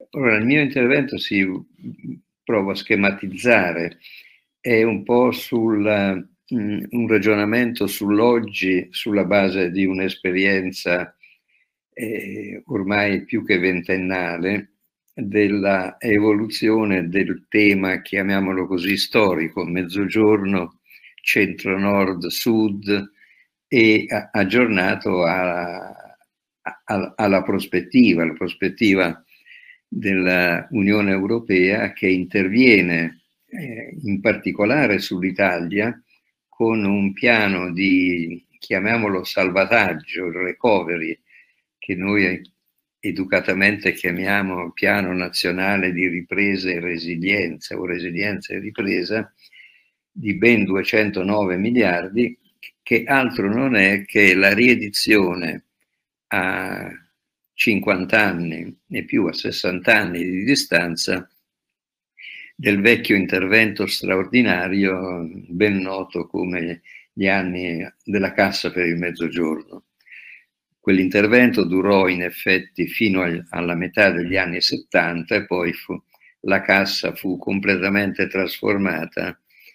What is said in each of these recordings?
Ora, il mio intervento si provo a schematizzare, è un po' un ragionamento sull'oggi, sulla base di un'esperienza ormai più che ventennale, della evoluzione del tema, chiamiamolo così, storico, mezzogiorno, centro, nord, sud, e aggiornato alla prospettiva, la prospettiva dell'Unione Europea, che interviene in particolare sull'Italia con un piano di, chiamiamolo salvataggio, recovery, che noi educatamente chiamiamo Piano Nazionale di Ripresa e Resilienza o Resilienza e Ripresa, di ben 209 miliardi, che altro non è che la riedizione a 50 anni e più, a 60 anni di distanza, del vecchio intervento straordinario ben noto come gli anni della Cassa per il Mezzogiorno. Quell'intervento durò in effetti fino alla metà degli anni 70 e poi la Cassa fu completamente trasformata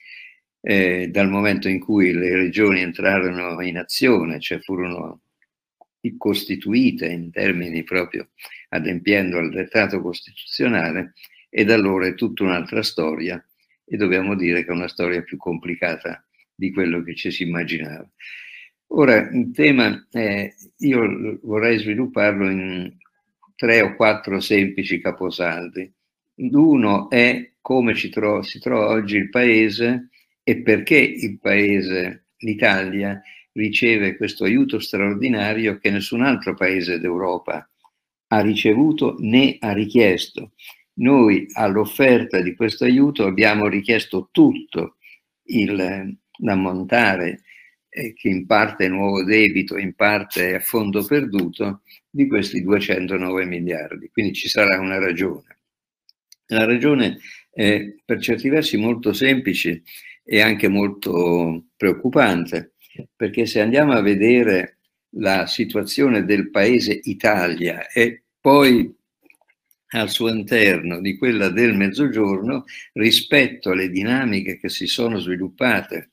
dal momento in cui le regioni entrarono in azione, cioè furono costituite in termini proprio adempiendo al dettato costituzionale, e da allora è tutta un'altra storia, e dobbiamo dire che è una storia più complicata di quello che ci si immaginava. Ora, il tema, io vorrei svilupparlo in 3 o 4 semplici caposaldi. L'uno è come si trova oggi il Paese e perché il Paese, l'Italia, riceve questo aiuto straordinario che nessun altro Paese d'Europa ha ricevuto né ha richiesto. Noi all'offerta di questo aiuto abbiamo richiesto tutto l'ammontare che in parte è nuovo debito, in parte è a fondo perduto, di questi 209 miliardi. Quindi ci sarà una ragione. La ragione è per certi versi molto semplice e anche molto preoccupante, perché se andiamo a vedere la situazione del Paese Italia e poi al suo interno di quella del Mezzogiorno, rispetto alle dinamiche che si sono sviluppate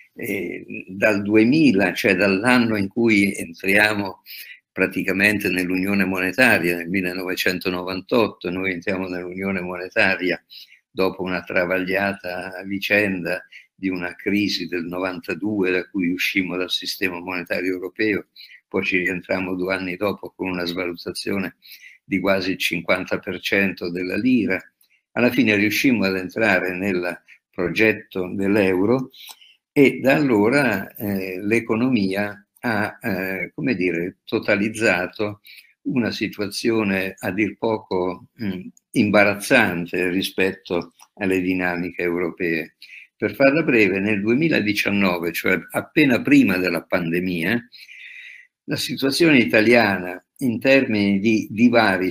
dal 2000, cioè dall'anno in cui entriamo praticamente nell'Unione Monetaria, nel 1998, noi entriamo nell'Unione Monetaria dopo una travagliata vicenda di una crisi del 92 da cui uscimmo dal sistema monetario europeo, poi ci rientrammo 2 anni dopo con una svalutazione di quasi il 50% della lira. Alla fine riuscimmo ad entrare nel progetto dell'euro e da allora l'economia ha, come dire, totalizzato una situazione a dir poco imbarazzante rispetto alle dinamiche europee. Per farla breve, nel 2019, cioè appena prima della pandemia, la situazione italiana in termini di divari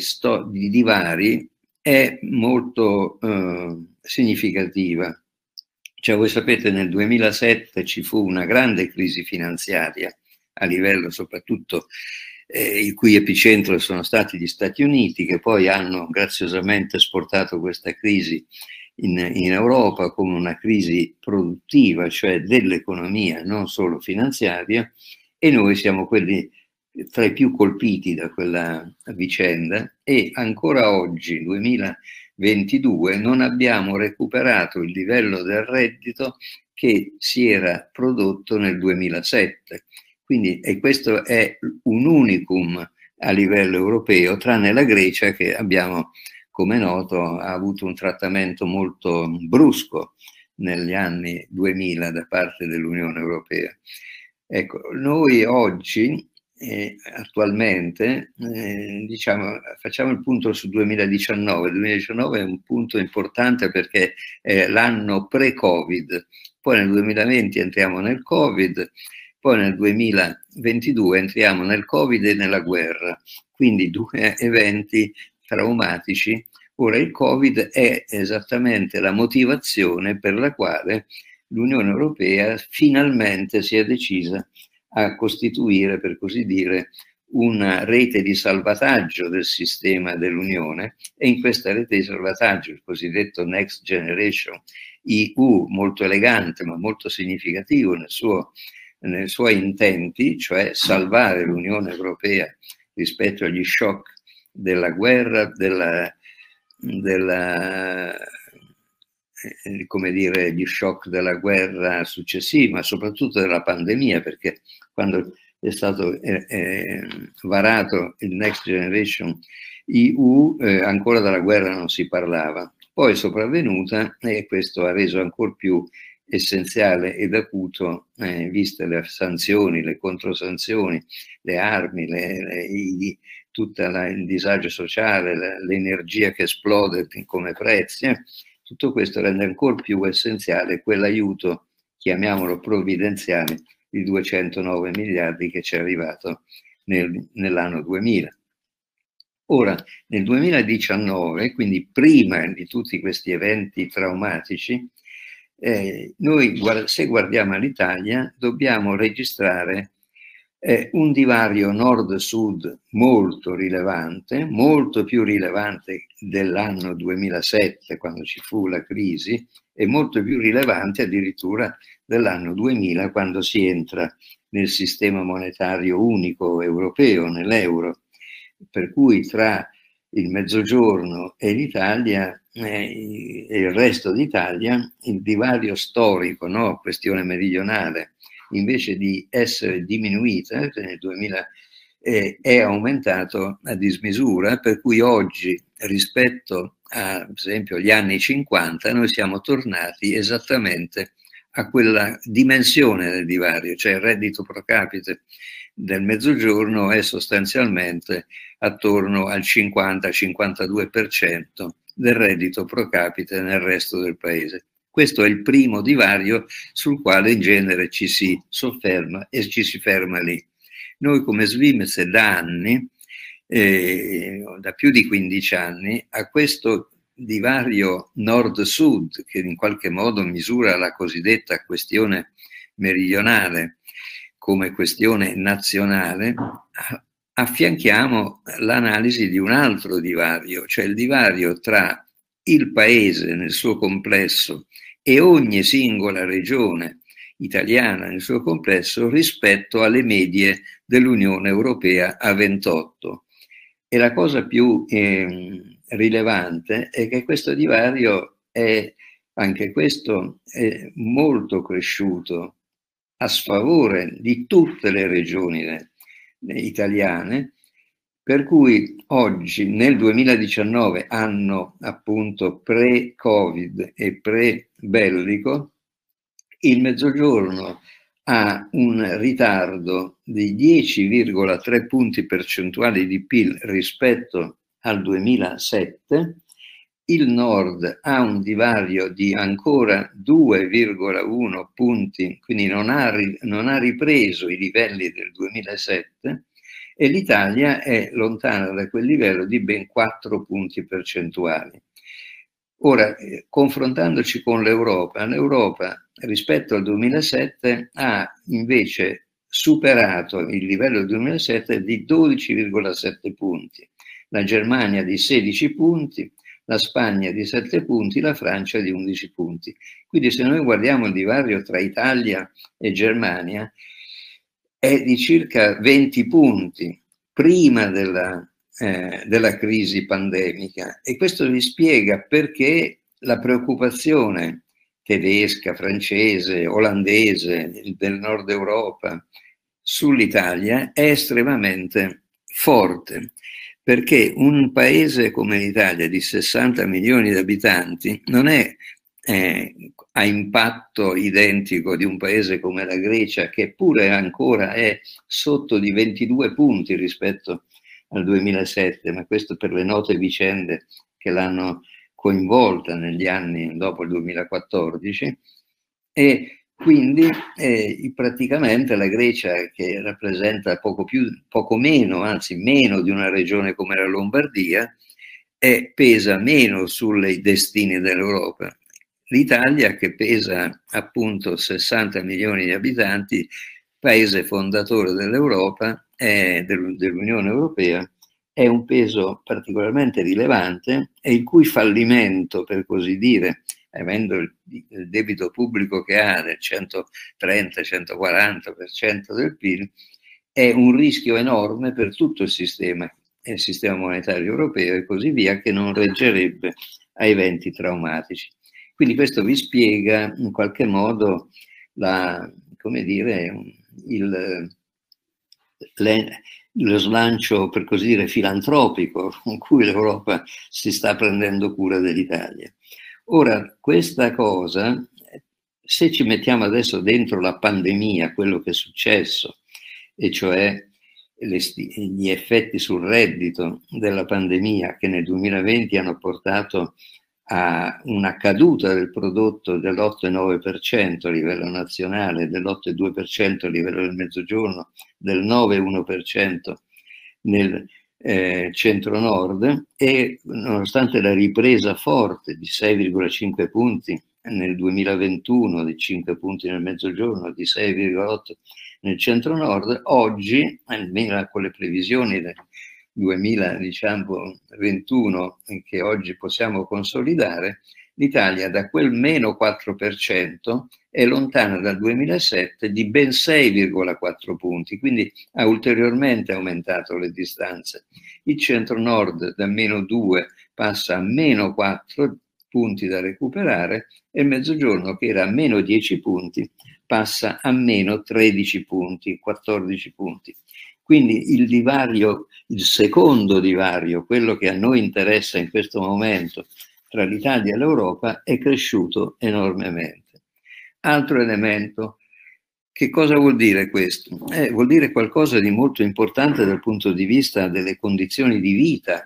è molto significativa. Cioè, voi sapete, nel 2007 ci fu una grande crisi finanziaria a livello soprattutto il cui epicentro sono stati gli Stati Uniti, che poi hanno graziosamente esportato questa crisi in Europa come una crisi produttiva, cioè dell'economia, non solo finanziaria, e noi siamo quelli tra i più colpiti da quella vicenda e ancora oggi, 2022, non abbiamo recuperato il livello del reddito che si era prodotto nel 2007. Quindi, e questo è un unicum a livello europeo, tranne la Grecia che abbiamo, come noto, ha avuto un trattamento molto brusco negli anni 2000 da parte dell'Unione Europea. Ecco, noi oggi, attualmente, diciamo, facciamo il punto su 2019. 2019 è un punto importante perché è l'anno pre-Covid, poi nel 2020 entriamo nel Covid, poi nel 2022 entriamo nel Covid e nella guerra, quindi 2 eventi traumatici. Ora il Covid è esattamente la motivazione per la quale l'Unione Europea finalmente si è decisa a costituire, per così dire, una rete di salvataggio del sistema dell'Unione, e in questa rete di salvataggio, il cosiddetto Next Generation EU, molto elegante ma molto significativo nei suoi intenti, cioè salvare l'Unione Europea rispetto agli shock della guerra, come dire, gli shock della guerra successiva, ma soprattutto della pandemia, perché quando è stato varato il Next Generation EU, ancora della guerra non si parlava. Poi è sopravvenuta, e questo ha reso ancora più essenziale ed acuto, viste le sanzioni, le controsanzioni, le armi, tutto il disagio sociale, l'energia che esplode come prezzi, tutto questo rende ancora più essenziale quell'aiuto, chiamiamolo provvidenziale, di 209 miliardi che ci è arrivato nell'anno 2000. Ora, nel 2019, quindi prima di tutti questi eventi traumatici, noi se guardiamo all'Italia dobbiamo registrare un divario nord-sud molto rilevante, molto più rilevante dell'anno 2007, quando ci fu la crisi, e molto più rilevante addirittura dell'anno 2000, quando si entra nel sistema monetario unico europeo, nell'euro. Per cui tra il Mezzogiorno e l'Italia e il resto d'Italia, il divario storico, no? Questione meridionale, invece di essere diminuita nel 2000, è aumentato a dismisura, per cui oggi rispetto a, per esempio, gli anni 50, noi siamo tornati esattamente a quella dimensione del divario, cioè il reddito pro capite del Mezzogiorno è sostanzialmente attorno al 50-52% del reddito pro capite nel resto del paese. Questo è il primo divario sul quale in genere ci si sofferma e ci si ferma lì. Noi come Svimez da anni, da più di 15 anni, a questo divario nord-sud, che in qualche modo misura la cosiddetta questione meridionale come questione nazionale, affianchiamo l'analisi di un altro divario, cioè il divario tra il paese nel suo complesso e ogni singola regione italiana nel suo complesso rispetto alle medie dell'Unione Europea a 28. E la cosa più rilevante è che questo divario è anche questo è molto cresciuto a sfavore di tutte le regioni italiane, per cui oggi nel 2019, anno appunto pre-Covid e pre-bellico, il Mezzogiorno ha un ritardo di 10,3 punti percentuali di PIL rispetto al 2007, il Nord ha un divario di ancora 2,1 punti, quindi non ha ripreso i livelli del 2007, e l'Italia è lontana da quel livello di ben 4 punti percentuali. Ora, confrontandoci con l'Europa rispetto al 2007 ha invece superato il livello del 2007 di 12,7 punti, la Germania di 16 punti, la Spagna di 7 punti, la Francia di 11 punti. Quindi se noi guardiamo il divario tra Italia e Germania è di circa 20 punti prima della crisi pandemica, e questo vi spiega perché la preoccupazione tedesca, francese, olandese del nord Europa sull'Italia è estremamente forte, perché un paese come l'Italia di 60 milioni di abitanti non è a impatto identico di un paese come la Grecia, che pure ancora è sotto di 22 punti rispetto al 2007, ma questo per le note vicende che l'hanno coinvolta negli anni dopo il 2014, e quindi praticamente la Grecia, che rappresenta poco meno, anzi meno di una regione come la Lombardia, pesa meno sui destini dell'Europa. L'Italia, che pesa appunto 60 milioni di abitanti, paese fondatore dell'Europa, dell'Unione Europea è un peso particolarmente rilevante e il cui fallimento, per così dire, avendo il debito pubblico che ha del 130-140% del PIL, è un rischio enorme per tutto il sistema monetario europeo e così via, che non reggerebbe a eventi traumatici. Quindi questo vi spiega in qualche modo come dire, lo slancio, per così dire, filantropico con cui l'Europa si sta prendendo cura dell'Italia. Ora, questa cosa, se ci mettiamo adesso dentro la pandemia, quello che è successo, e cioè gli effetti sul reddito della pandemia che nel 2020 hanno portato a una caduta del prodotto dell'8,9% a livello nazionale, dell'8,2% a livello del Mezzogiorno, del 9,1% nel centro-nord, e nonostante la ripresa forte di 6,5 punti nel 2021, di 5 punti nel Mezzogiorno, di 6,8 nel centro-nord, oggi, almeno con le previsioni del 2021 che oggi possiamo consolidare, l'Italia da quel meno 4% è lontana dal 2007 di ben 6,4 punti, quindi ha ulteriormente aumentato le distanze. Il centro-nord da meno 2 passa a meno 4 punti da recuperare e il Mezzogiorno, che era a meno 10 punti, passa a meno 13 punti, 14 punti. Quindi il divario, il secondo divario, quello che a noi interessa in questo momento tra l'Italia e l'Europa, è cresciuto enormemente. Altro elemento, che cosa vuol dire questo? Vuol dire qualcosa di molto importante dal punto di vista delle condizioni di vita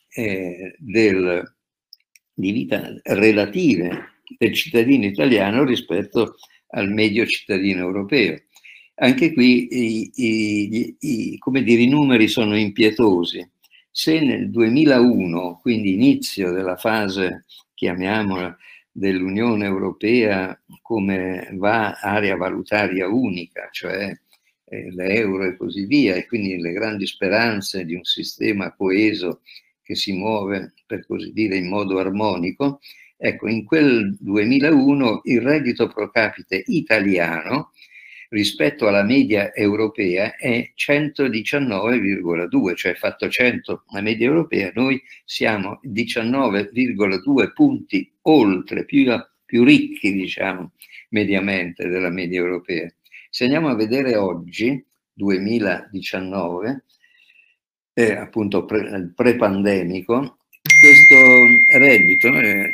relative del cittadino italiano rispetto al medio cittadino europeo. Anche qui come dire, i numeri sono impietosi. Se nel 2001, quindi inizio della fase, chiamiamola, dell'Unione Europea come area valutaria unica, cioè l'euro e così via, e quindi le grandi speranze di un sistema coeso che si muove, per così dire, in modo armonico, ecco, in quel 2001 il reddito pro capite italiano rispetto alla media europea è 119,2, cioè fatto 100 la media europea, noi siamo 19,2 punti oltre, più ricchi, diciamo, mediamente della media europea. Se andiamo a vedere oggi, 2019, appunto pre-pandemico, questo reddito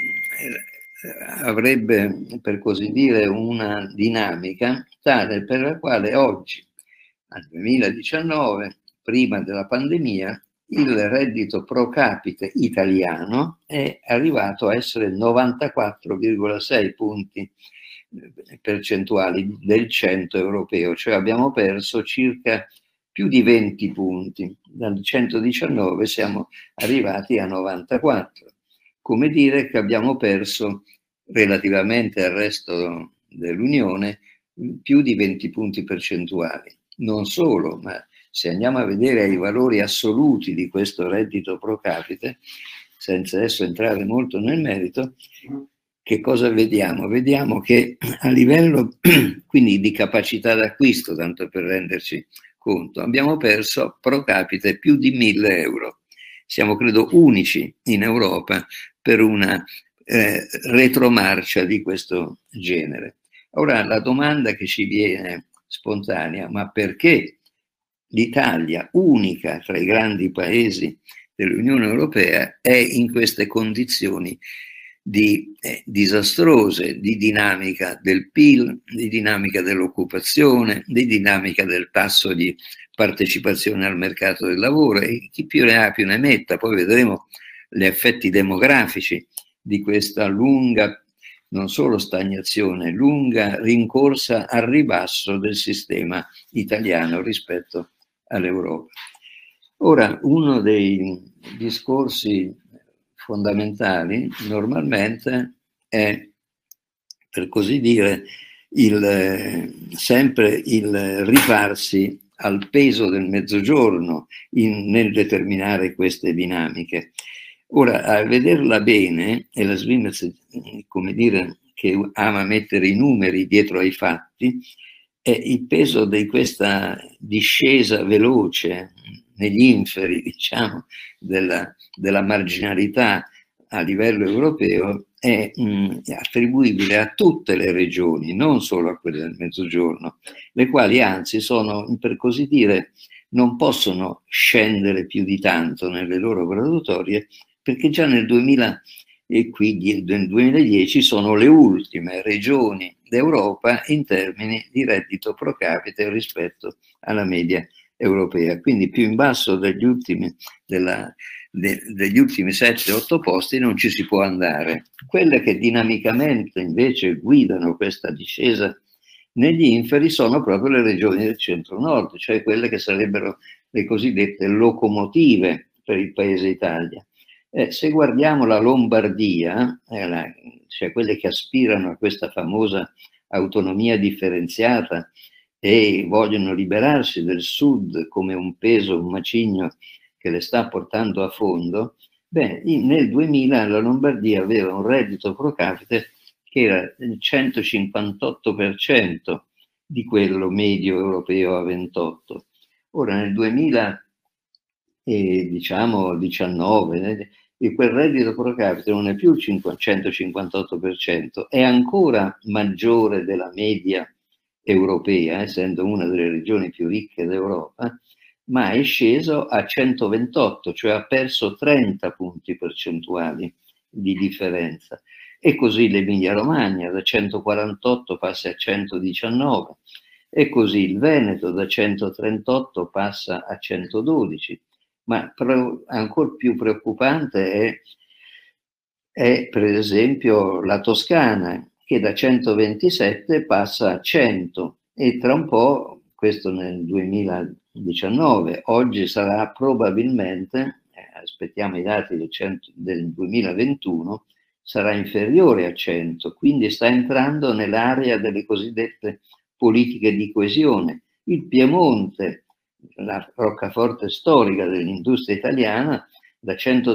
avrebbe, per così dire, una dinamica tale per la quale oggi, nel 2019, prima della pandemia, il reddito pro capite italiano è arrivato a essere 94,6 punti percentuali del 100 europeo, cioè abbiamo perso circa più di 20 punti. Dal 119 siamo arrivati a 94. Come dire che abbiamo perso relativamente al resto dell'Unione più di 20 punti percentuali. Non solo, ma se andiamo a vedere i valori assoluti di questo reddito pro capite, senza adesso entrare molto nel merito, che cosa vediamo? Vediamo che a livello quindi di capacità d'acquisto, tanto per renderci conto, abbiamo perso pro capite più di 1.000 euro. Siamo, credo, unici in Europa per una retromarcia di questo genere. Ora, la domanda che ci viene spontanea, ma perché l'Italia, unica tra i grandi paesi dell'Unione Europea, è in queste condizioni disastrose di dinamica del PIL, di dinamica dell'occupazione, di dinamica del tasso di partecipazione al mercato del lavoro, e chi più ne ha più ne metta. Poi vedremo gli effetti demografici di questa lunga, non solo stagnazione, lunga rincorsa al ribasso del sistema italiano rispetto all'Europa. Ora, uno dei discorsi fondamentali normalmente è, per così dire, sempre il rifarsi al peso del mezzogiorno nel determinare queste dinamiche. Ora, a vederla bene, e la Svimez, come dire, che ama mettere i numeri dietro ai fatti, è il peso di questa discesa veloce negli inferi, diciamo, della marginalità a livello europeo è attribuibile a tutte le regioni, non solo a quelle del Mezzogiorno, le quali anzi sono, per così dire, non possono scendere più di tanto nelle loro graduatorie, perché già nel 2010 sono le ultime regioni d'Europa in termini di reddito pro capite rispetto alla media europea, quindi più in basso degli ultimi 7-8 posti non ci si può andare. Quelle che dinamicamente invece guidano questa discesa negli inferi sono proprio le regioni del centro-nord, cioè quelle che sarebbero le cosiddette locomotive per il paese Italia. Se guardiamo la Lombardia, cioè quelle che aspirano a questa famosa autonomia differenziata e vogliono liberarsi del sud come un peso, un macigno che le sta portando a fondo, nel 2000 la Lombardia aveva un reddito pro capite che era il 158% di quello medio europeo a 28. Ora nel 2019 quel reddito pro capite non è più il 158%, è ancora maggiore della media europea, essendo una delle regioni più ricche d'Europa, ma è sceso a 128, cioè ha perso 30 punti percentuali di differenza. E così l'Emilia Romagna da 148 passa a 119, e così il Veneto da 138 passa a 112. Ma ancora più preoccupante è per esempio la Toscana, che da 127 passa a 100, e tra un po', questo nel 2019, oggi sarà probabilmente, aspettiamo i dati del 2021, sarà inferiore a 100, quindi sta entrando nell'area delle cosiddette politiche di coesione. Il Piemonte, la roccaforte storica dell'industria italiana, da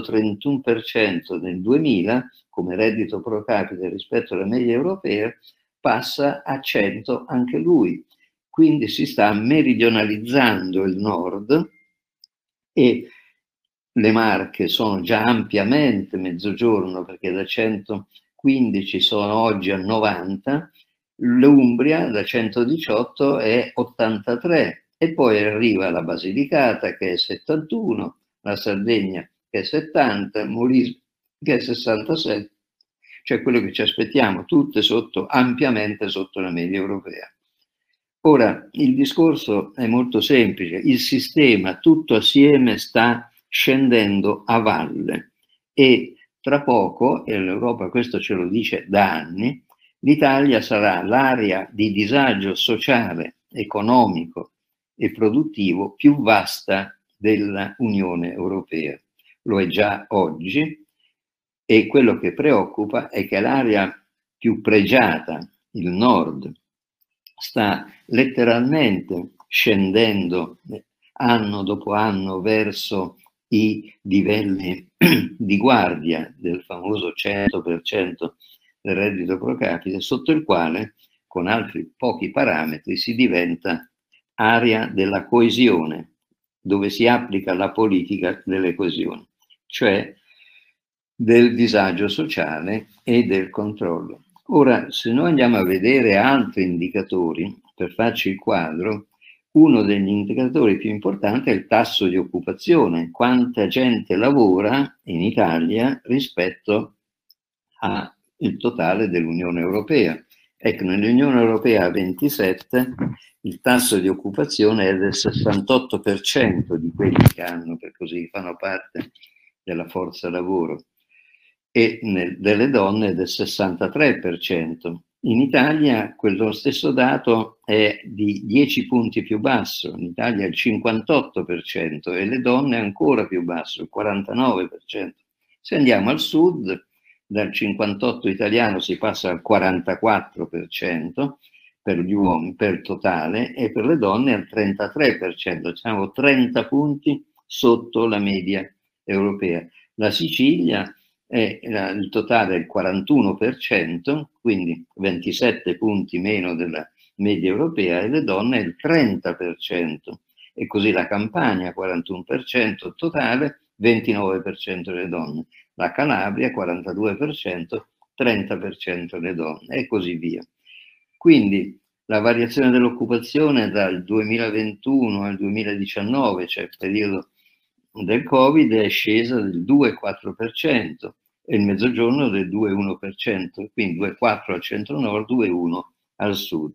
131% nel 2000 come reddito pro capite rispetto alla media europea, passa a 100 anche lui. Quindi si sta meridionalizzando il nord e le Marche sono già ampiamente mezzogiorno, perché da 115 sono oggi a 90, l'Umbria da 118 è 83, e poi arriva la Basilicata che è 71, la Sardegna che è 70, Molise che è 67, cioè quello che ci aspettiamo, tutte ampiamente sotto la media europea. Ora, il discorso è molto semplice, il sistema tutto assieme sta scendendo a valle e tra poco, e l'Europa questo ce lo dice da anni, l'Italia sarà l'area di disagio sociale, economico e produttivo più vasta dell'Unione Europea. Lo è già oggi, e quello che preoccupa è che l'area più pregiata, il nord, sta letteralmente scendendo anno dopo anno verso i livelli di guardia del famoso 100% del reddito pro capite, sotto il quale, con altri pochi parametri, si diventa area della coesione, dove si applica la politica delle coesioni, cioè del disagio sociale e del controllo. Ora, se noi andiamo a vedere altri indicatori, per farci il quadro, uno degli indicatori più importanti è il tasso di occupazione, quanta gente lavora in Italia rispetto al totale dell'Unione Europea. Ecco, nell'Unione Europea a 27 il tasso di occupazione è del 68% di quelli che hanno, per così, fanno parte della forza lavoro, e delle donne del 63%. In Italia quello stesso dato è di 10 punti più basso, in Italia il 58% e le donne ancora più basso, il 49%. Se andiamo al sud, dal 58 italiano si passa al 44%, per gli uomini, per totale, e per le donne al 33%, siamo 30 punti sotto la media europea. La Sicilia il totale è il 41%, quindi 27 punti meno della media europea, e le donne il 30%, e così la Campania 41% totale, 29% le donne, la Calabria 42%, 30% le donne, e così via. Quindi la variazione dell'occupazione dal 2021 al 2019, cioè il periodo del Covid, è scesa del 2,4% e il Mezzogiorno del 2,1%, quindi 2,4 al centro-nord, 2,1 al sud.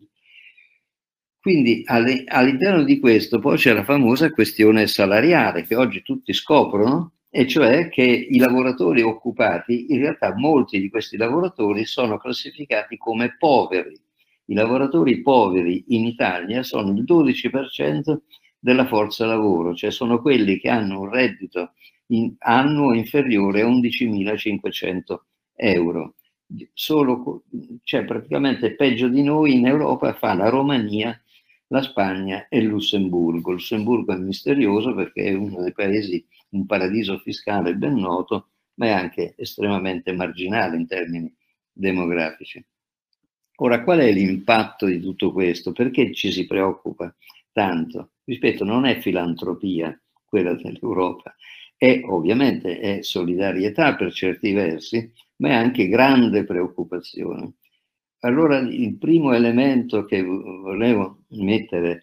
Quindi all'interno di questo poi c'è la famosa questione salariale che oggi tutti scoprono, e cioè che i lavoratori occupati, in realtà molti di questi lavoratori sono classificati come poveri. I lavoratori poveri in Italia sono il 12% della forza lavoro, cioè sono quelli che hanno un reddito annuo inferiore a 11.500 euro. Solo, cioè praticamente peggio di noi in Europa fa la Romania, la Spagna e il Lussemburgo. Il Lussemburgo è misterioso perché è uno dei paesi, un paradiso fiscale ben noto, ma è anche estremamente marginale in termini demografici. Ora, qual è l'impatto di tutto questo? Perché ci si preoccupa tanto? Rispetto, non è filantropia quella dell'Europa, ovviamente è solidarietà per certi versi, ma è anche grande preoccupazione. Allora, il primo elemento che volevo mettere,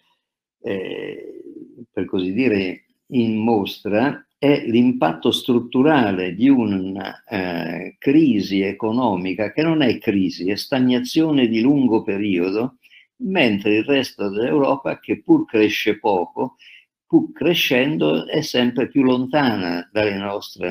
per così dire, in mostra è l'impatto strutturale di una crisi economica che non è crisi, è stagnazione di lungo periodo, mentre il resto dell'Europa, che pur cresce poco, pur crescendo è sempre più lontana dalla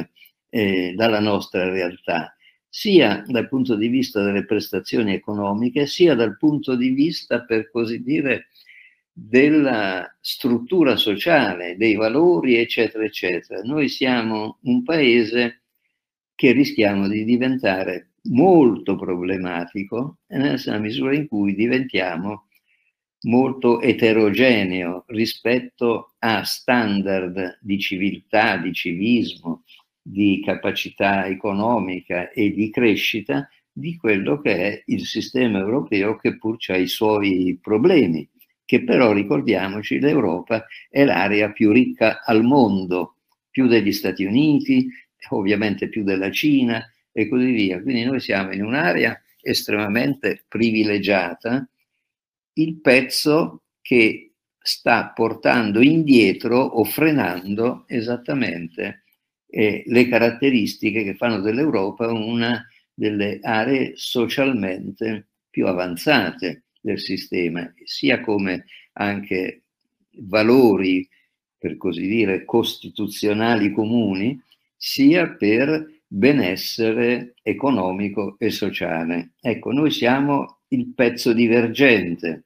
nostra realtà, sia dal punto di vista delle prestazioni economiche, sia dal punto di vista, per così dire, della struttura sociale, dei valori, eccetera, eccetera. Noi siamo un paese che rischiamo di diventare molto problematico nella misura in cui diventiamo molto eterogeneo rispetto a standard di civiltà, di civismo, di capacità economica e di crescita di quello che è il sistema europeo, che pur ha i suoi problemi, che però, ricordiamoci, l'Europa è l'area più ricca al mondo, più degli Stati Uniti, ovviamente più della Cina e così via. Quindi noi siamo in un'area estremamente privilegiata, il pezzo che sta portando indietro o frenando esattamente le caratteristiche che fanno dell'Europa una delle aree socialmente più avanzate del sistema, sia come anche valori, per così dire, costituzionali comuni, sia per benessere economico e sociale. Ecco, noi siamo il pezzo divergente,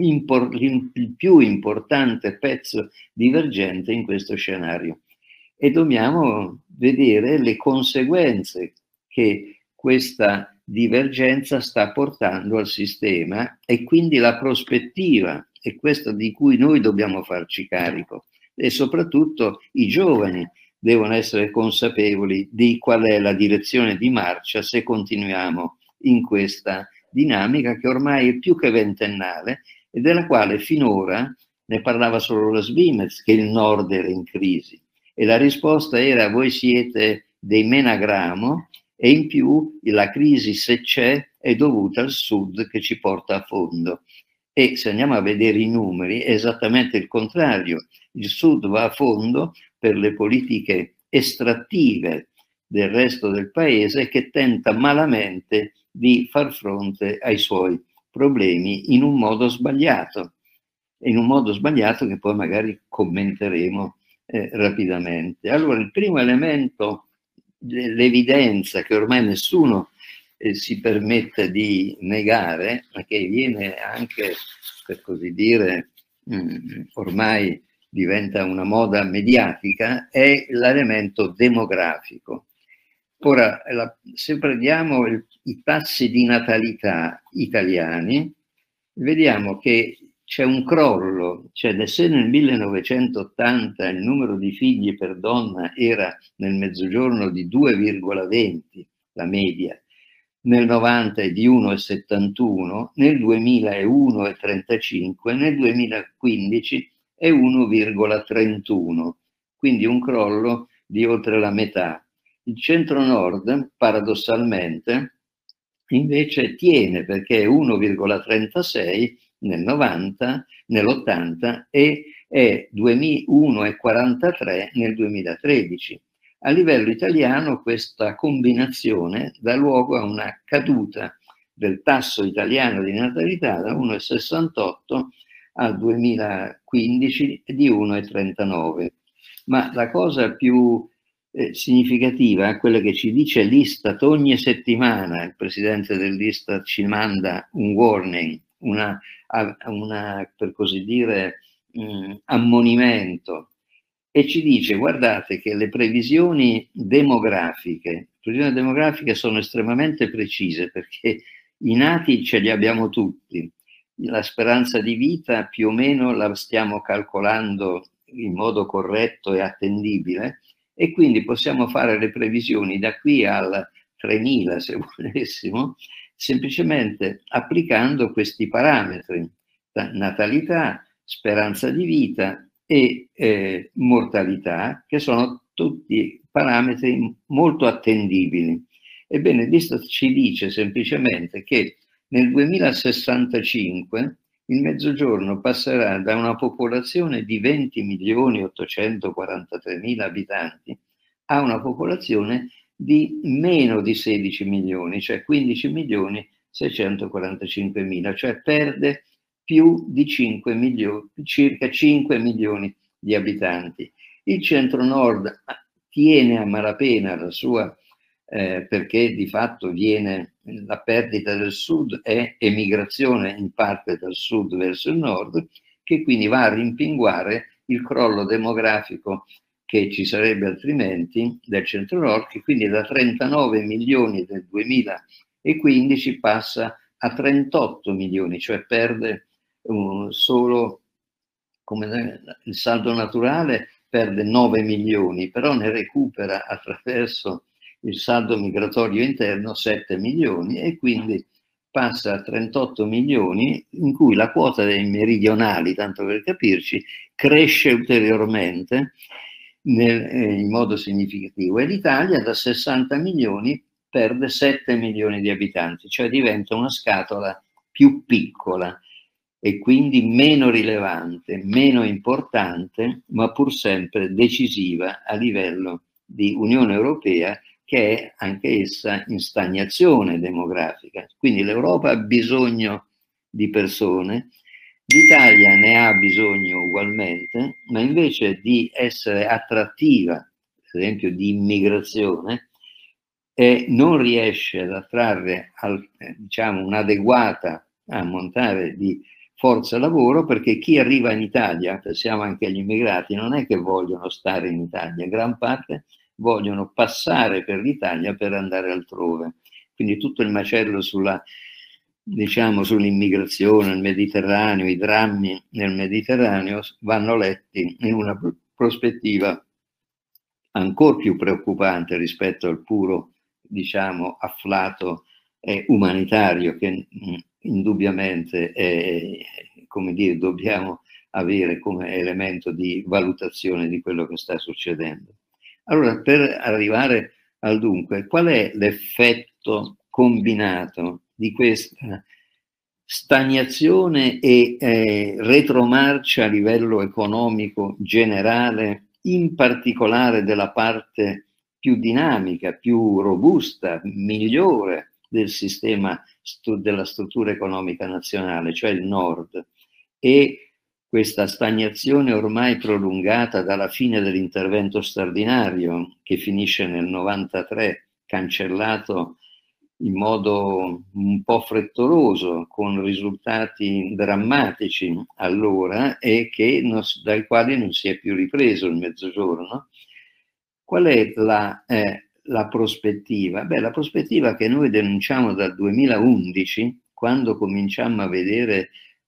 il più importante pezzo divergente in questo scenario, e dobbiamo vedere le conseguenze che questa divergenza sta portando al sistema, e quindi la prospettiva, è questo di cui noi dobbiamo farci carico, e soprattutto i giovani devono essere consapevoli di qual è la direzione di marcia se continuiamo in questa dinamica che ormai è più che ventennale e della quale finora ne parlava solo la Svimez, che il nord era in crisi, e la risposta era: voi siete dei menagramo, e in più la crisi, se c'è, è dovuta al sud che ci porta a fondo. E se andiamo a vedere i numeri è esattamente il contrario, il sud va a fondo per le politiche estrattive del resto del paese, che tenta malamente di far fronte ai suoi problemi in un modo sbagliato, che poi magari commenteremo rapidamente. Allora, il primo elemento, l'evidenza che ormai nessuno si permette di negare, ma che viene anche, per così dire, ormai diventa una moda mediatica, è l'elemento demografico. Ora, se prendiamo i tassi di natalità italiani, vediamo che c'è un crollo, cioè se nel 1980 il numero di figli per donna era nel mezzogiorno di 2,20, la media, nel 90 è di 1,71, nel 2000 è 1,35, nel 2015 è 1,31, quindi un crollo di oltre la metà. Il centro-nord, paradossalmente, invece tiene perché è 1,36 nel 90, nell'80 e è 1,43 nel 2013. A livello italiano questa combinazione dà luogo a una caduta del tasso italiano di natalità da 1,68 al 2015 di 1,39. Ma la cosa più significativa, quella che ci dice l'Istat ogni settimana, il presidente dell'Istat ci manda un warning, per così dire, ammonimento, e ci dice: guardate che le previsioni demografiche sono estremamente precise, perché i nati ce li abbiamo tutti, la speranza di vita più o meno la stiamo calcolando in modo corretto e attendibile, e quindi possiamo fare le previsioni da qui al 3000, se volessimo, semplicemente applicando questi parametri: natalità, speranza di vita e mortalità, che sono tutti parametri molto attendibili. Ebbene, l'Istat ci dice semplicemente che nel 2065 il Mezzogiorno passerà da una popolazione di 20.843.000 abitanti a una popolazione di meno di 16 milioni, cioè 15.645.000, cioè perde più di 5 milioni, circa 5 milioni di abitanti. Il centro-nord tiene a malapena la sua, perché di fatto viene la perdita del sud è emigrazione in parte dal sud verso il nord, che quindi va a rimpinguare il crollo demografico che ci sarebbe altrimenti del centro-nord, che quindi da 39 milioni del 2015 passa a 38 milioni, cioè perde solo, come il saldo naturale perde 9 milioni, però ne recupera attraverso il saldo migratorio interno 7 milioni, e quindi passa a 38 milioni, in cui la quota dei meridionali, tanto per capirci, cresce ulteriormente in modo significativo, e l'Italia da 60 milioni perde 7 milioni di abitanti, cioè diventa una scatola più piccola e quindi meno rilevante, meno importante, ma pur sempre decisiva a livello di Unione Europea, che è anche essa in stagnazione demografica. Quindi l'Europa ha bisogno di persone, l'Italia ne ha bisogno ugualmente, ma invece di essere attrattiva, per esempio di immigrazione, non riesce ad attrarre diciamo, un'adeguata ammontare di forza lavoro, perché chi arriva in Italia, pensiamo anche agli immigrati, non è che vogliono stare in Italia, gran parte vogliono passare per l'Italia per andare altrove. Quindi tutto il macello diciamo, sull'immigrazione, il Mediterraneo, i drammi nel Mediterraneo vanno letti in una prospettiva ancora più preoccupante rispetto al puro, diciamo, afflato umanitario che indubbiamente come dire, dobbiamo avere come elemento di valutazione di quello che sta succedendo. Allora, per arrivare al dunque, qual è l'effetto combinato di questa stagnazione e retromarcia a livello economico generale, in particolare della parte più dinamica, più robusta, migliore del sistema della struttura economica nazionale, cioè il nord, e questa stagnazione ormai prolungata dalla fine dell'intervento straordinario, che finisce nel 93, cancellato in modo un po' frettoloso, con risultati drammatici allora, e dai quali non si è più ripreso il Mezzogiorno. Qual è la prospettiva? Beh, la prospettiva che noi denunciamo dal 2011, quando cominciamo a vedere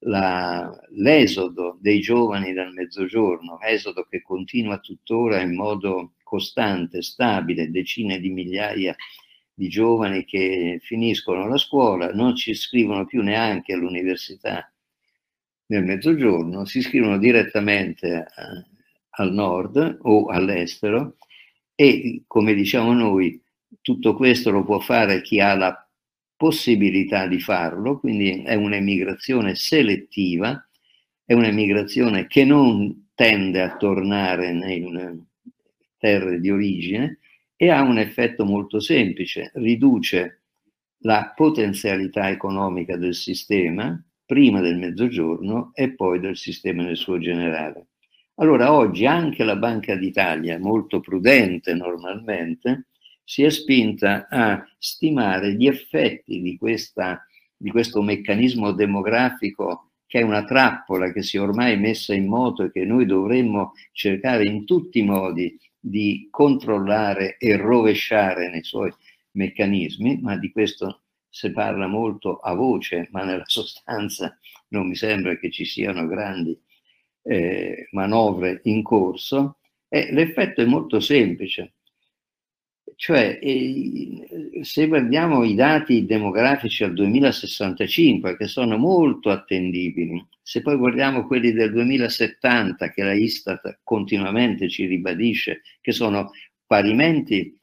l'esodo dei giovani dal Mezzogiorno, esodo che continua tuttora in modo costante, stabile, decine di migliaia di giovani che finiscono la scuola, non ci iscrivono più neanche all'università nel Mezzogiorno, si iscrivono direttamente al nord o all'estero e, come diciamo noi, tutto questo lo può fare chi ha la possibilità di farlo, quindi è un'emigrazione selettiva, è un'emigrazione che non tende a tornare nelle terre di origine e ha un effetto molto semplice, riduce la potenzialità economica del sistema, prima del Mezzogiorno e poi del sistema nel suo generale. Allora oggi anche la Banca d'Italia, molto prudente normalmente, si è spinta a stimare gli effetti di questo meccanismo demografico che è una trappola che si è ormai messa in moto e che noi dovremmo cercare in tutti i modi di controllare e rovesciare nei suoi meccanismi, ma di questo si parla molto a voce, ma nella sostanza non mi sembra che ci siano grandi manovre in corso. L'effetto è molto semplice. Cioè, se guardiamo i dati demografici al 2065, che sono molto attendibili, se poi guardiamo quelli del 2070, che la Istat continuamente ci ribadisce, che sono parimenti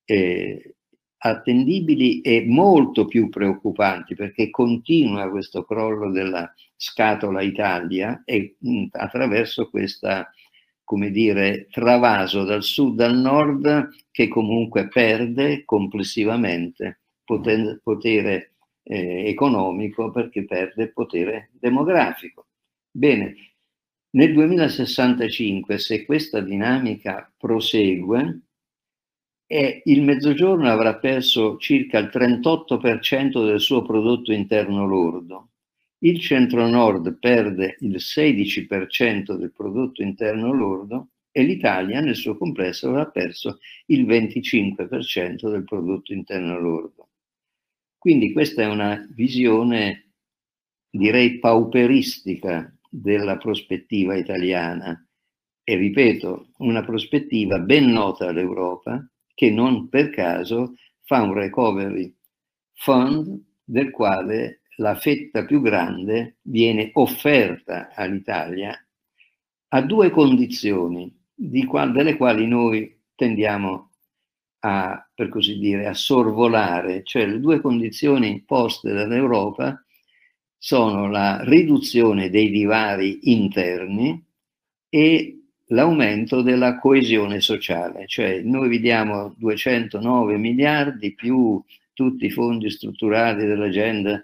attendibili e molto più preoccupanti, perché continua questo crollo della scatola Italia e attraverso questa, come dire, travaso dal sud al nord che comunque perde complessivamente potere economico perché perde potere demografico. Bene, nel 2065, se questa dinamica prosegue, il Mezzogiorno avrà perso circa il 38% del suo prodotto interno lordo. Il centro-nord perde il 16% del prodotto interno lordo e l'Italia nel suo complesso avrà perso il 25% del prodotto interno lordo. Quindi questa è una visione, direi, pauperistica della prospettiva italiana e, ripeto, una prospettiva ben nota all'Europa che non per caso fa un recovery fund del quale la fetta più grande viene offerta all'Italia a due condizioni delle quali noi tendiamo a, per così dire, a sorvolare, cioè le due condizioni poste dall'Europa sono la riduzione dei divari interni e l'aumento della coesione sociale, cioè noi vi diamo 209 miliardi più tutti i fondi strutturali dell'agenda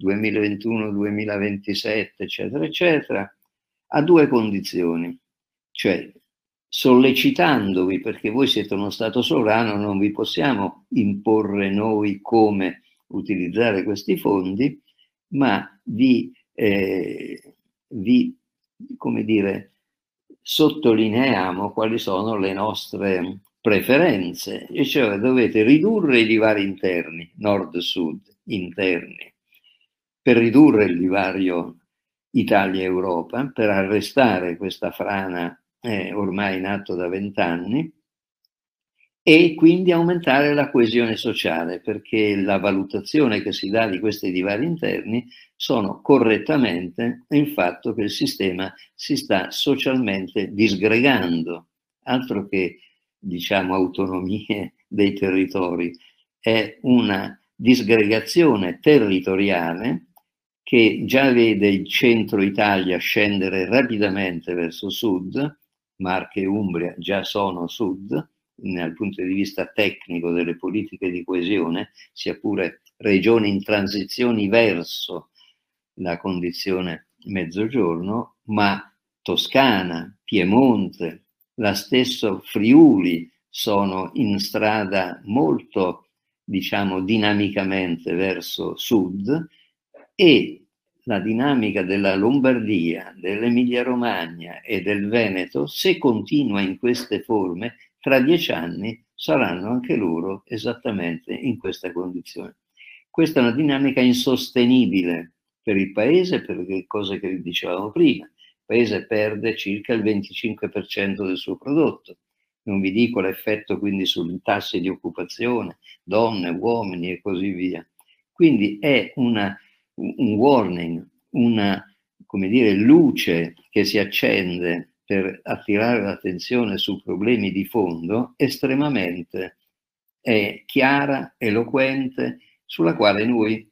2021-2027, eccetera, eccetera, a due condizioni, cioè sollecitandovi, perché voi siete uno Stato sovrano, non vi possiamo imporre noi come utilizzare questi fondi, ma vi come dire, sottolineiamo quali sono le nostre preferenze, e cioè dovete ridurre i divari interni, nord-sud, interni, per ridurre il divario Italia-Europa, per arrestare questa frana ormai in atto da 20 anni, e quindi aumentare la coesione sociale, perché la valutazione che si dà di questi divari interni sono correttamente il fatto che il sistema si sta socialmente disgregando, altro che, diciamo, autonomie dei territori, è una disgregazione territoriale che già vede il centro Italia scendere rapidamente verso sud, Marche e Umbria già sono sud, dal punto di vista tecnico delle politiche di coesione, sia pure regioni in transizione verso la condizione mezzogiorno, ma Toscana, Piemonte, la stessa Friuli sono in strada molto, diciamo, dinamicamente verso sud, e la dinamica della Lombardia, dell'Emilia-Romagna e del Veneto, se continua in queste forme, tra 10 anni saranno anche loro esattamente in questa condizione. Questa è una dinamica insostenibile per il paese per le cose che dicevamo prima. Il paese perde circa il 25% del suo prodotto. Non vi dico l'effetto quindi sui tassi di occupazione, donne, uomini e così via. Quindi è un warning, una, come dire, luce che si accende per attirare l'attenzione su problemi di fondo estremamente chiara, eloquente, sulla quale noi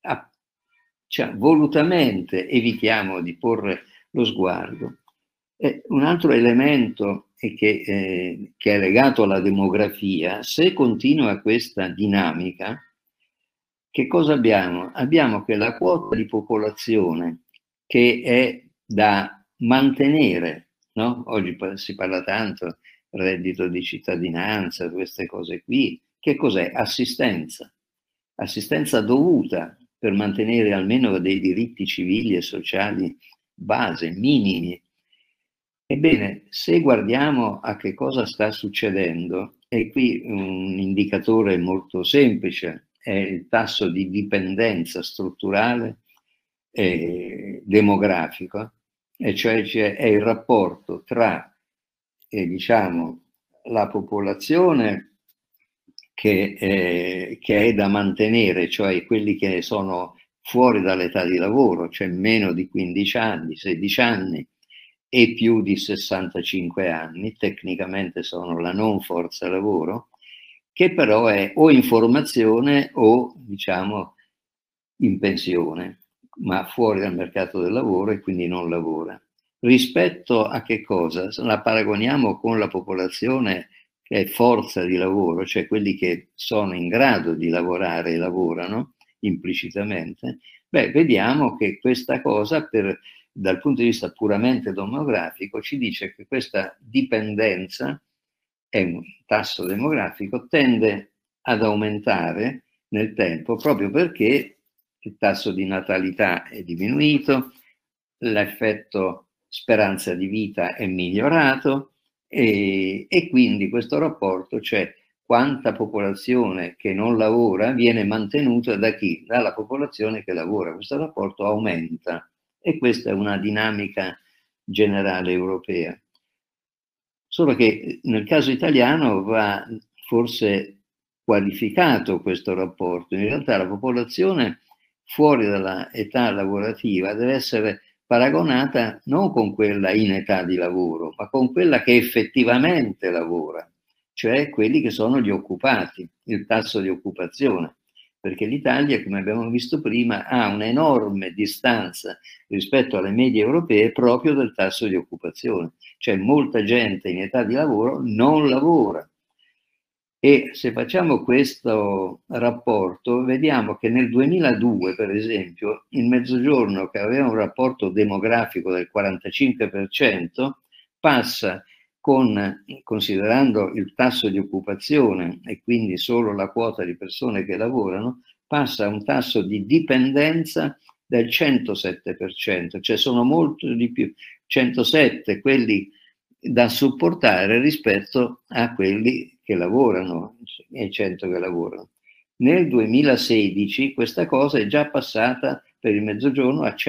volutamente evitiamo di porre lo sguardo. Un altro elemento che è legato alla demografia: se continua questa dinamica, che cosa abbiamo? Abbiamo che la quota di popolazione che è da mantenere, no? Oggi si parla tanto reddito di cittadinanza, queste cose qui. Che cos'è? Assistenza. Assistenza dovuta per mantenere almeno dei diritti civili e sociali base, minimi. Ebbene, se guardiamo a che cosa sta succedendo, e qui un indicatore molto semplice è il tasso di dipendenza strutturale demografico, e cioè è il rapporto tra diciamo, la popolazione che è da mantenere, cioè quelli che sono fuori dall'età di lavoro, cioè meno di 15 anni, 16 anni e più di 65 anni, tecnicamente sono la non forza lavoro, che però è o in formazione o diciamo in pensione, ma fuori dal mercato del lavoro e quindi non lavora. Rispetto a che cosa? La paragoniamo con la popolazione che è forza di lavoro, cioè quelli che sono in grado di lavorare e lavorano implicitamente. Beh, vediamo che questa cosa, dal punto di vista puramente demografico, ci dice che questa dipendenza, è un tasso demografico, tende ad aumentare nel tempo proprio perché il tasso di natalità è diminuito, l'effetto speranza di vita è migliorato e quindi questo rapporto, cioè quanta popolazione che non lavora viene mantenuta da chi? Dalla popolazione che lavora. Questo rapporto aumenta e questa è una dinamica generale europea. Solo che nel caso italiano va forse qualificato questo rapporto. In realtà la popolazione fuori dall'età lavorativa deve essere paragonata non con quella in età di lavoro, ma con quella che effettivamente lavora, cioè quelli che sono gli occupati, il tasso di occupazione. Perché l'Italia, come abbiamo visto prima, ha un'enorme distanza rispetto alle medie europee proprio del tasso di occupazione. Cioè molta gente in età di lavoro non lavora. E se facciamo questo rapporto, vediamo che nel 2002, per esempio, il Mezzogiorno, che aveva un rapporto demografico del 45%, passa considerando il tasso di occupazione e quindi solo la quota di persone che lavorano, passa a un tasso di dipendenza del 107%, cioè sono molto di più, 107 quelli da supportare rispetto a quelli che lavorano, e 100 che lavorano. Nel 2016 questa cosa è già passata per il Mezzogiorno a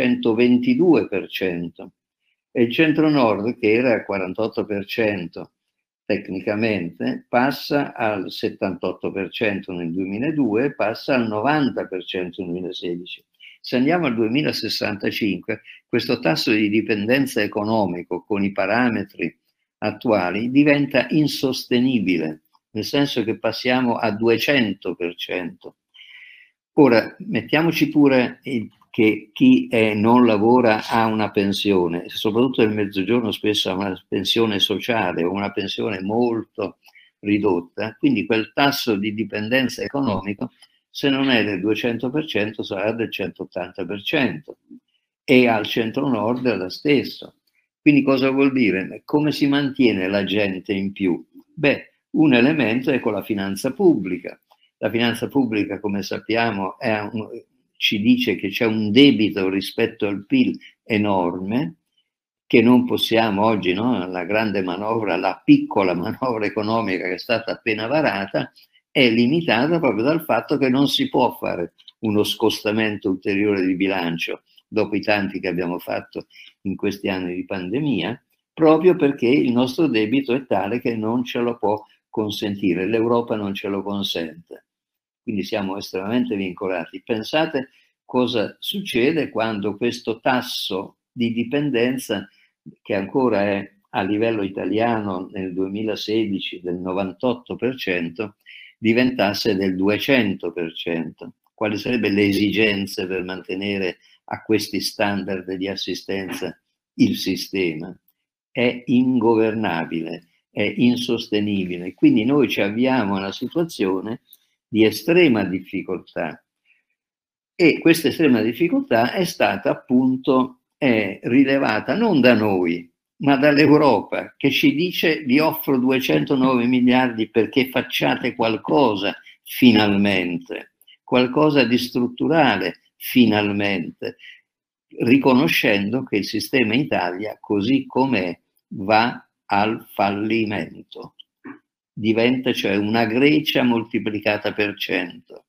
122%. E il centro-nord, che era al 48% tecnicamente, passa al 78% nel 2002 e passa al 90% nel 2016. Se andiamo al 2065, questo tasso di dipendenza economico con i parametri attuali diventa insostenibile, nel senso che passiamo a 200%. Ora, mettiamoci pure che chi non lavora ha una pensione, soprattutto nel Mezzogiorno spesso ha una pensione sociale o una pensione molto ridotta, quindi quel tasso di dipendenza economico, se non è del 200%, sarà del 180%, e al centro-nord è lo stesso. Quindi cosa vuol dire? Come si mantiene la gente in più? Beh, un elemento è con la finanza pubblica. La finanza pubblica, come sappiamo, ci dice che c'è un debito rispetto al PIL enorme, che non possiamo oggi, no? La grande manovra, la piccola manovra economica che è stata appena varata, è limitata proprio dal fatto che non si può fare uno scostamento ulteriore di bilancio, dopo i tanti che abbiamo fatto in questi anni di pandemia, proprio perché il nostro debito è tale che non ce lo può consentire, l'Europa non ce lo consente. Quindi siamo estremamente vincolati. Pensate cosa succede quando questo tasso di dipendenza, che ancora è a livello italiano nel 2016 del 98%, diventasse del 200%. Quali sarebbero le esigenze per mantenere a questi standard di assistenza il sistema? È ingovernabile, è insostenibile. Quindi noi ci avviamo a una situazione di estrema difficoltà, e questa estrema difficoltà è stata appunto rilevata non da noi, ma dall'Europa, che ci dice: vi offro 209 miliardi perché facciate qualcosa finalmente, qualcosa di strutturale finalmente, riconoscendo che il sistema Italia, così com'è, va al fallimento. Diventa cioè una Grecia moltiplicata per 100.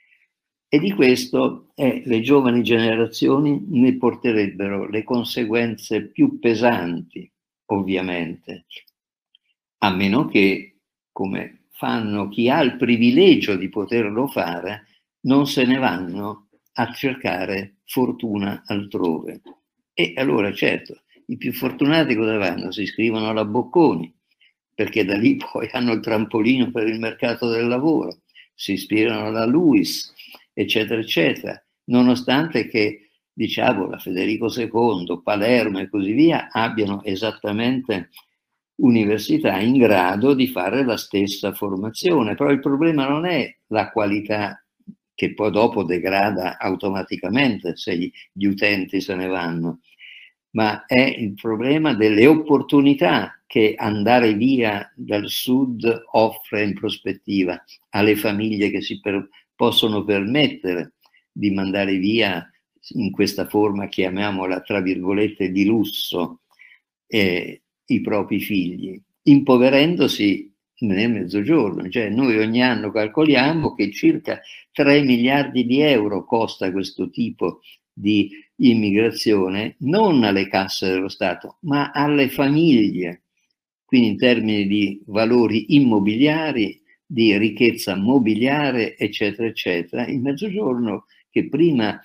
E di questo le giovani generazioni ne porterebbero le conseguenze più pesanti, ovviamente, a meno che, come fanno chi ha il privilegio di poterlo fare, non se ne vanno a cercare fortuna altrove. E allora, certo, i più fortunati cosa fanno? Si iscrivono alla Bocconi, perché da lì poi hanno il trampolino per il mercato del lavoro, si ispirano alla LUISS, eccetera, eccetera, nonostante che, diciamo, la Federico II, Palermo e così via abbiano esattamente università in grado di fare la stessa formazione. Però il problema non è la qualità, che poi dopo degrada automaticamente se gli utenti se ne vanno, ma è il problema delle opportunità che andare via dal sud offre in prospettiva alle famiglie che possono permettere di mandare via in questa forma, chiamiamola tra virgolette, di lusso, i propri figli, impoverendosi nel mezzogiorno. Cioè noi ogni anno calcoliamo che circa 3 miliardi di euro costa questo tipo di immigrazione, non alle casse dello Stato, ma alle famiglie, quindi in termini di valori immobiliari, di ricchezza mobiliare, eccetera, eccetera. Il mezzogiorno, che prima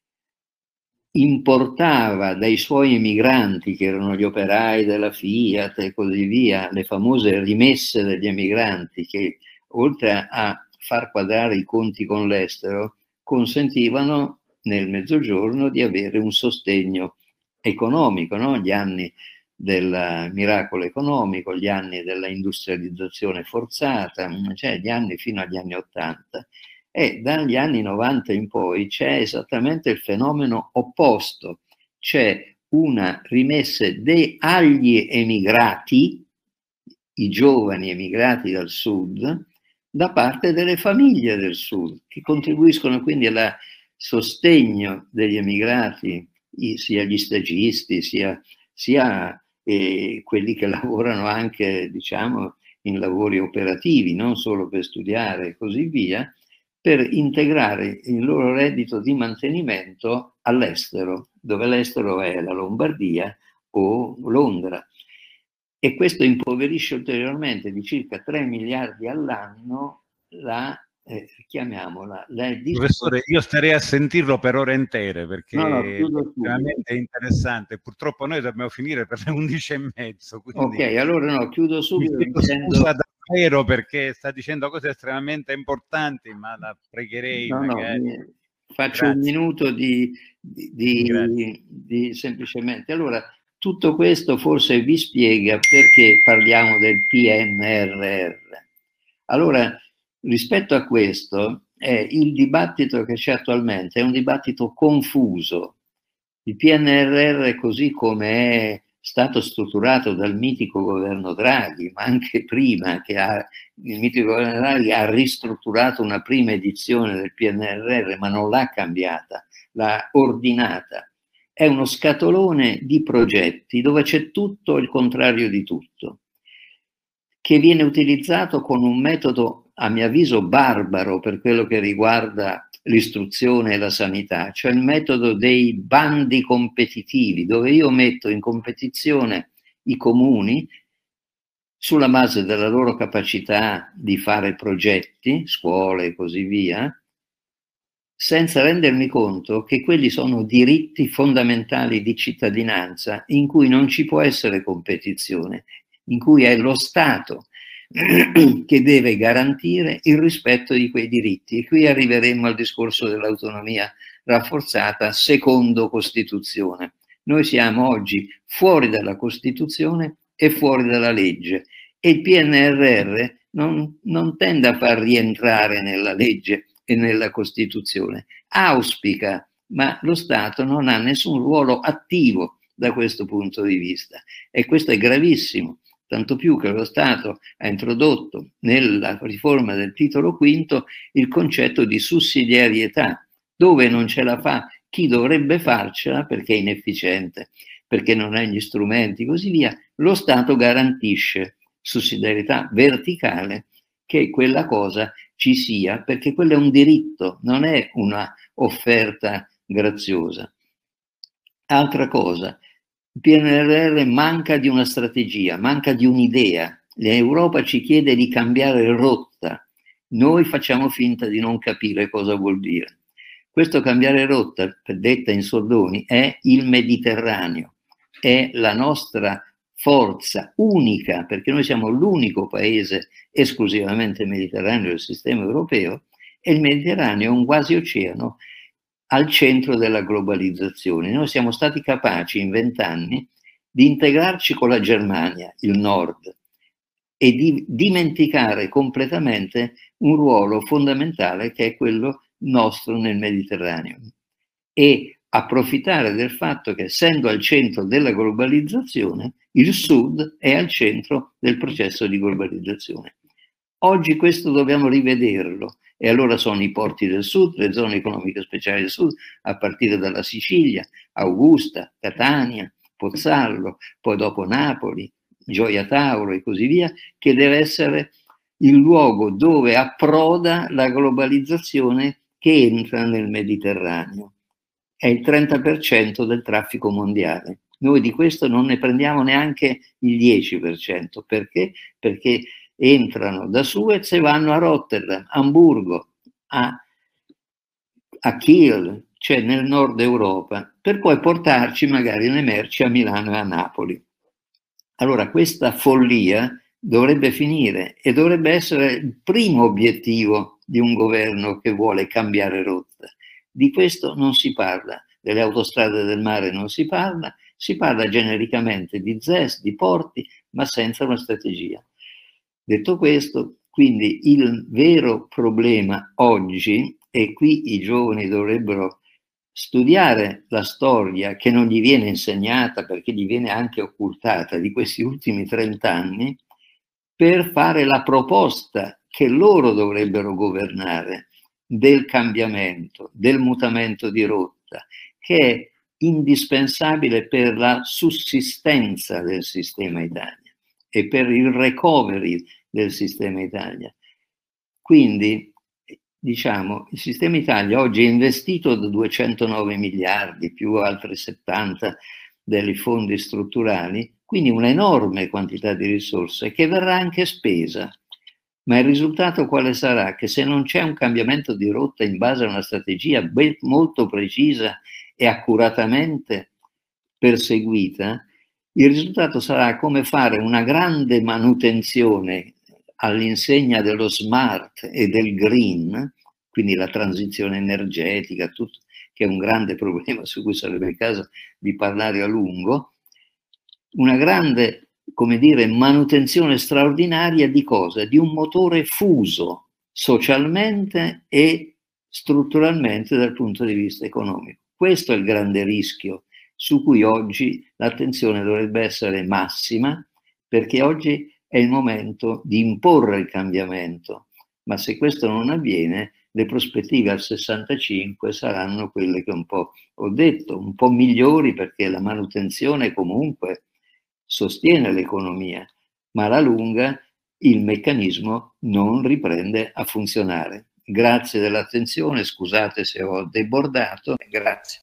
importava dai suoi emigranti, che erano gli operai della Fiat e così via, le famose rimesse degli emigranti, che oltre a far quadrare i conti con l'estero, consentivano nel mezzogiorno di avere un sostegno economico, no? Gli anni del miracolo economico, gli anni della industrializzazione forzata, cioè gli anni fino agli anni 80. E dagli anni 90 in poi c'è esattamente il fenomeno opposto, c'è una rimessa agli emigrati, i giovani emigrati dal sud, da parte delle famiglie del sud, che contribuiscono quindi al sostegno degli emigrati, sia gli stagisti, sia quelli che lavorano anche, diciamo, in lavori operativi, non solo per studiare e così via, per integrare il loro reddito di mantenimento all'estero, dove l'estero è la Lombardia o Londra. E questo impoverisce ulteriormente di circa 3 miliardi all'anno chiamiamola, Professore, io starei a sentirlo per ore intere perché è veramente interessante. Purtroppo noi dobbiamo finire per le 11:30. Ok, allora no, chiudo subito dicendo... Scusa davvero perché sta dicendo cose estremamente importanti, ma la pregherei magari. Faccio Grazie. un minuto di semplicemente. Allora, tutto questo forse vi spiega perché parliamo del PNRR. Allora, rispetto a questo, il dibattito che c'è attualmente è un dibattito confuso. Il PNRR, così come è stato strutturato dal mitico governo Draghi, ma anche prima, il mitico governo Draghi ha ristrutturato una prima edizione del PNRR, ma non l'ha cambiata, l'ha ordinata. È uno scatolone di progetti dove c'è tutto il contrario di tutto, che viene utilizzato con un metodo, a mio avviso, barbaro per quello che riguarda l'istruzione e la sanità, cioè il metodo dei bandi competitivi, dove io metto in competizione i comuni sulla base della loro capacità di fare progetti, scuole e così via, senza rendermi conto che quelli sono diritti fondamentali di cittadinanza in cui non ci può essere competizione, in cui è lo Stato che deve garantire il rispetto di quei diritti. E qui arriveremo al discorso dell'autonomia rafforzata secondo Costituzione. Noi siamo oggi fuori dalla Costituzione e fuori dalla legge e il PNRR non tende a far rientrare nella legge e nella Costituzione, auspica, ma lo Stato non ha nessun ruolo attivo da questo punto di vista e questo è gravissimo, tanto più che lo Stato ha introdotto nella riforma del titolo quinto il concetto di sussidiarietà, dove non ce la fa chi dovrebbe farcela perché è inefficiente, perché non ha gli strumenti, così via, lo Stato garantisce sussidiarietà verticale che quella cosa ci sia, perché quello è un diritto, non è una offerta graziosa. Altra cosa, il PNRR manca di una strategia, manca di un'idea. L'Europa ci chiede di cambiare rotta, noi facciamo finta di non capire cosa vuol dire. Questo cambiare rotta, detta in soldoni, è il Mediterraneo, è la nostra forza unica, perché noi siamo l'unico paese esclusivamente mediterraneo del sistema europeo, e il Mediterraneo è un quasi oceano al centro della globalizzazione. Noi siamo stati capaci in 20 anni di integrarci con la Germania, il nord, e di dimenticare completamente un ruolo fondamentale che è quello nostro nel Mediterraneo. E approfittare del fatto che, essendo al centro della globalizzazione, il Sud è al centro del processo di globalizzazione. Oggi questo dobbiamo rivederlo e allora sono i porti del Sud, le zone economiche speciali del Sud, a partire dalla Sicilia, Augusta, Catania, Pozzallo, poi dopo Napoli, Gioia Tauro e così via, che deve essere il luogo dove approda la globalizzazione che entra nel Mediterraneo. È il 30% del traffico mondiale. Noi di questo non ne prendiamo neanche il 10%. Perché? Perché entrano da Suez e vanno a Rotterdam, Amburgo, a Kiel, cioè nel nord Europa, per poi portarci magari le merci a Milano e a Napoli. Allora questa follia dovrebbe finire e dovrebbe essere il primo obiettivo di un governo che vuole cambiare rotta. Di questo non si parla, delle autostrade del mare non si parla genericamente di ZES, di porti, ma senza una strategia. Detto questo, quindi il vero problema oggi, e qui i giovani dovrebbero studiare la storia che non gli viene insegnata perché gli viene anche occultata di questi ultimi 30 anni, per fare la proposta che loro dovrebbero governare del cambiamento, del mutamento di rotta, che è indispensabile per la sussistenza del sistema Italia e per il recovery del sistema Italia. Quindi, diciamo, il sistema Italia oggi è investito da 209 miliardi più altri 70 dei fondi strutturali, quindi un'enorme quantità di risorse che verrà anche spesa. Ma il risultato quale sarà? Che se non c'è un cambiamento di rotta in base a una strategia molto precisa e accuratamente perseguita, il risultato sarà come fare una grande manutenzione all'insegna dello smart e del green, quindi la transizione energetica, tutto, che è un grande problema su cui sarebbe il caso di parlare a lungo, una grande, come dire, manutenzione straordinaria di cosa? Di un motore fuso socialmente e strutturalmente dal punto di vista economico. Questo è il grande rischio su cui oggi l'attenzione dovrebbe essere massima, perché oggi è il momento di imporre il cambiamento, ma se questo non avviene, le prospettive al 65 saranno quelle che un po' ho detto, un po' migliori, perché la manutenzione comunque sostiene l'economia, ma alla lunga il meccanismo non riprende a funzionare. Grazie dell'attenzione, scusate se ho debordato, grazie.